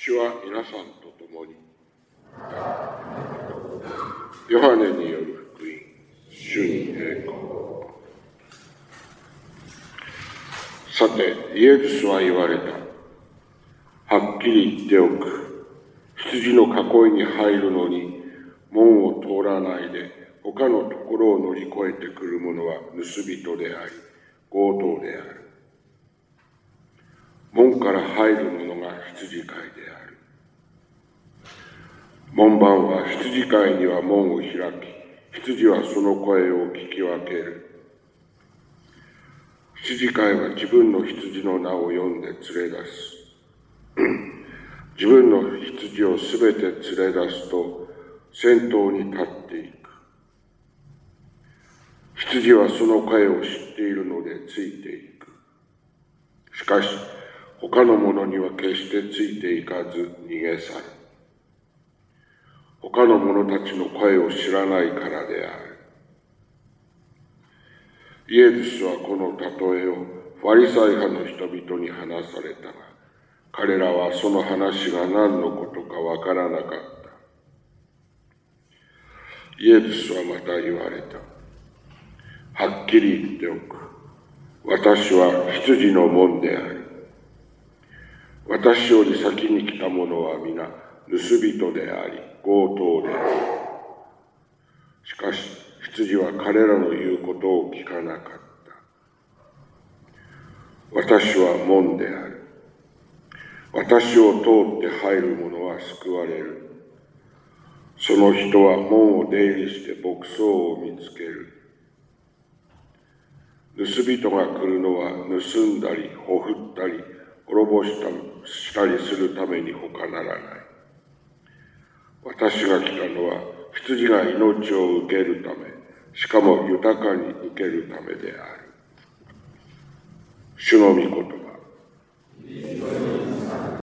主は皆さんと共に。ヨハネによる福音、主に栄光。さて、イエスは言われた。はっきり言っておく。羊の囲いに入るのに、門を通らないで、他のところを乗り越えてくる者は盗人であり、強盗である。門から入る者が羊飼いである。門番は羊飼いには門を開き、羊はその声を聞き分ける。羊飼いは自分の羊の名を呼んで連れ出す。自分の羊をすべて連れ出すと、先頭に立っていく。羊はその声を知っているのでついていく。しかし、他の者には決してついていかず逃げ去る。他の者たちの声を知らないからである。イエスはこの例えをファリサイ派の人々に話されたが、彼らはその話が何のことかわからなかった。イエスはまた言われた。はっきり言っておく。私は羊の門である。私より先に来た者は皆盗人であり、強盗である。しかし、羊は彼らの言うことを聞かなかった。私は門である。私を通って入る者は救われる。その人は門を出入りして牧草を見つける。盗人が来るのは盗んだり、ほふったり、滅ぼしたりするために他ならない。私が来たのは羊が命を受けるため、しかも豊かに受けるためである。主の御言葉。